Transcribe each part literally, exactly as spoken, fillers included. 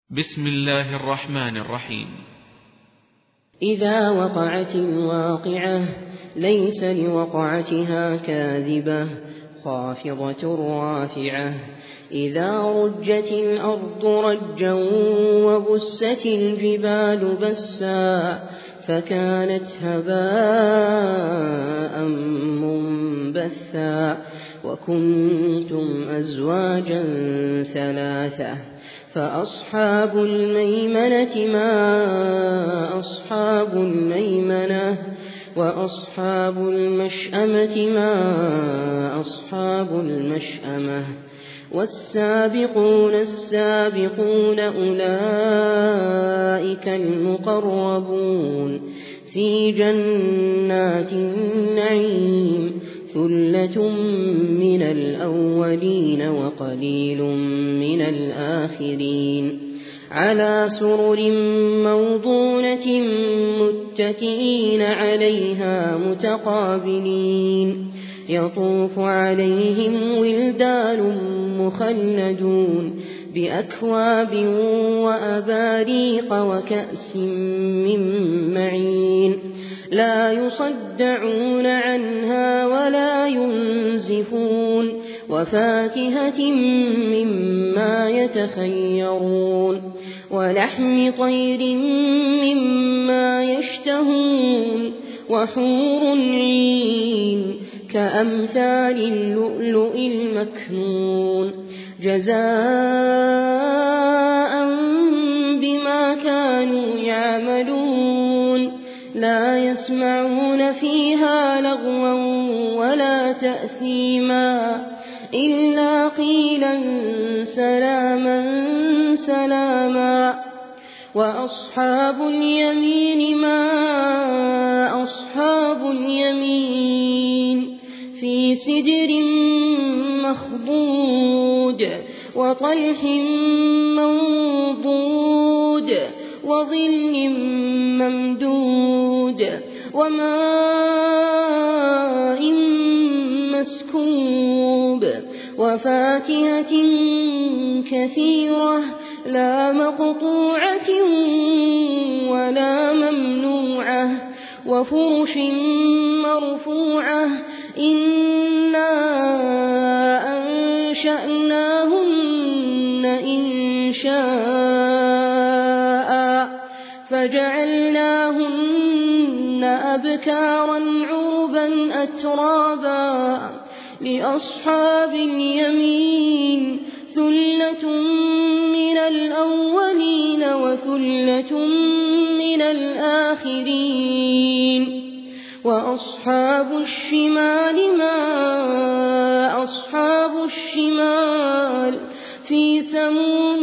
بسم الله الرحمن الرحيم. إذا وقعت الواقعة ليس لوقعتها كاذبة خافضة رافعة. إذا رجت الأرض رجا وبست الجبال بسا فكانت هباء منبثا وكنتم أزواجا ثلاثة فأصحاب الميمنة ما أصحاب الميمنة وأصحاب المشأمة ما أصحاب المشأمة والسابقون السابقون أولئك المقربون في جنات النعيم ثلة من الأولين وقليل من الآخرين على سرر موضونة متكئين عليها متقابلين يطوف عليهم ولدان مخلدون بأكواب وأباريق وكأس من معين لا يصدعون عنها ولا ينزفون وفاكهة مما يتخيرون ولحم طير مما يشتهون وحور عين كأمثال اللؤلؤ المكنون جزاء بما كانوا يعملون لا يسمعون فيها لغوا ولا تأثيما إلا قيلا سلاما سلاما وأصحاب اليمين ما أصحاب اليمين في سدر مخضود وطلح منضود وظل ممدود وماء مسكوب وفاكهة كثيرة لا مقطوعة ولا ممنوعة وفرش مرفوعة إنا أنشأناهن إنشاء فجعلناهن أبكارا عربا أترابا لأصحاب اليمين ثلة من الأولين وثلة من الآخرين وأصحاب الشمال ما أصحاب الشمال في سموم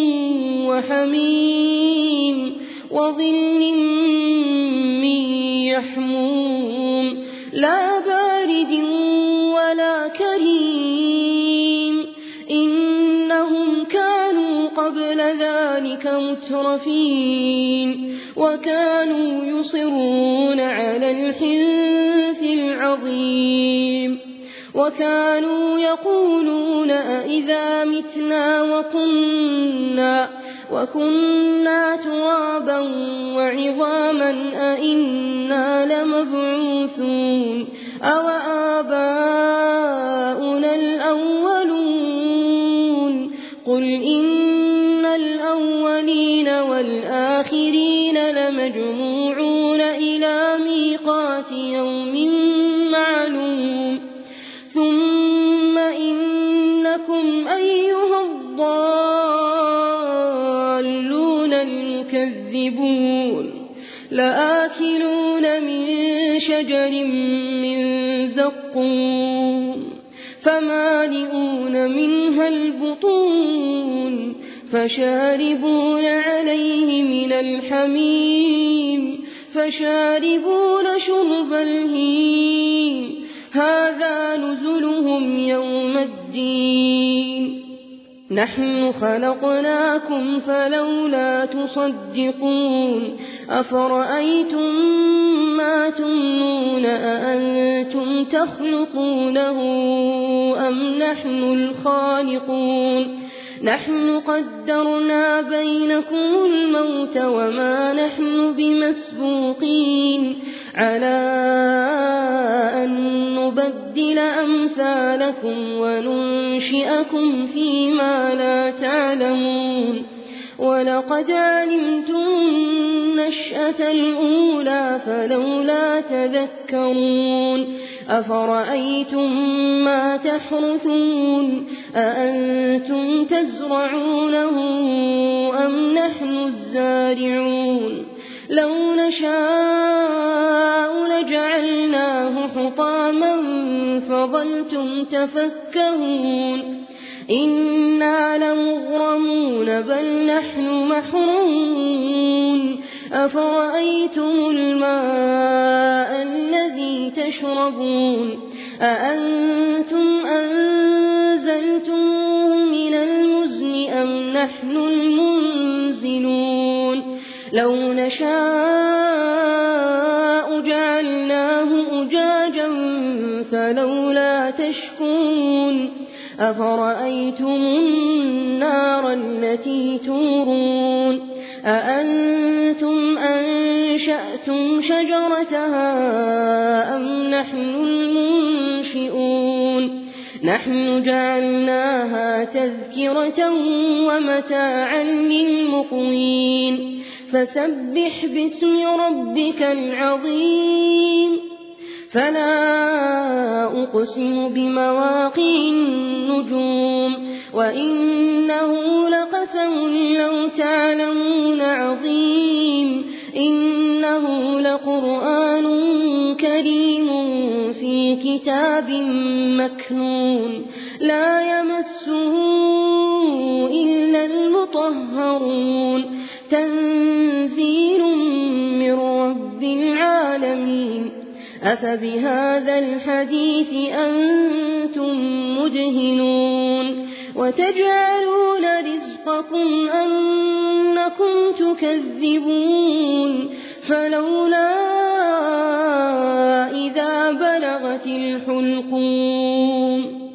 وحميم وظل من يحموم لا بارد ولا كريم إنهم كانوا قبل ذلك مترفين وكانوا يصرون على الحنث العظيم وكانوا يقولون أئذا متنا وكنا وكنا ترابا وعظاما أئنا لمبعوثون أو آباؤنا الأولون قل إن الأولين والآخرين لمجموعون إلى ميقات يوم معلوم ثم إنكم أيها الضالون المكذبون لآكلون من شجر من زقوم فمالئون منها البطون فشاربون عليه من الحميم فشاربون شرب الهيم هذا نزلهم يوم الدين نحن خلقناكم فلولا تصدقون أفرأيتم ما تمنون أأنتم تخلقونه أم نحن الخالقون نحن قدرنا بينكم الموت وما نحن بمسبوقين على أن نبدل أمثالكم وننشئكم فيما لا تعلمون ولقد علمتم النشأة الأولى فلولا تذكرون أفرأيتم ما تحرثون أأنتم تزرعونه أم نحن الزارعون لو نشاء لجعلناه حطاما فظلتم تفكهون إنا لمغرمون بل نحن محرومون أفرأيتم الماء الذي تشربون أأنتم أنزلتموه من المزن أم نحن المنزلون لو نشاء جعلناه أجاجا فلولا تشكرون أفرأيتم النار التي تورون أأنتم أنشأتم شجرتها أم نحن المنشئون نحن جعلناها تذكرة ومتاعا للمقوين فسبح باسم ربك العظيم فلا أقسم بمواقع النجوم وإنه لقسم لو تعلمون عظيم إنه لقرآن كريم في كتاب مكنون لا يمسه إلا المطهرون تنزيل من رب العالمين أفبهذا الحديث أنتم مدهنون وتجعلون رزقكم أنكم تكذبون فلولا إذا بلغت الحلقوم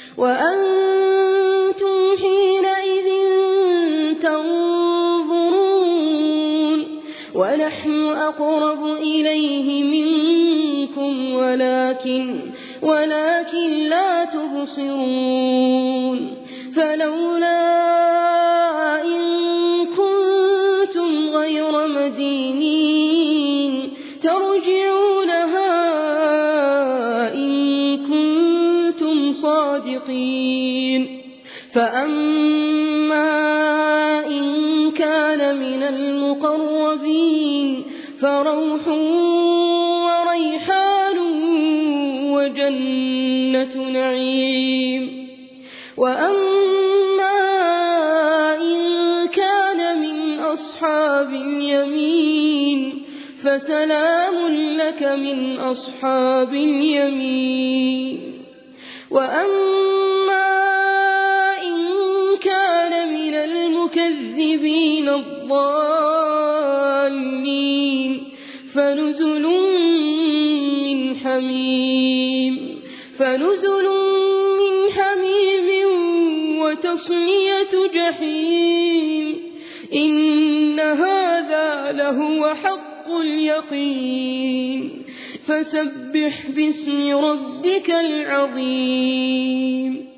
وأنتم حينئذ تنظرون ونحن أقرب إليه منكم ولكن ولكن لا تبصرون فلولا إن كنتم غير مدينين ترجعونها إن كنتم صادقين فأما إن كان من المقربين فروح وريحان وجنة نعيم وأما إن كان من أصحاب اليمين فسلام لك من أصحاب اليمين وأما إن كان من المكذبين الضالين فنزل من حميم فنزل من حميم وتصلية جحيم إن هذا لهو حق اليقين فسبح باسم ربك العظيم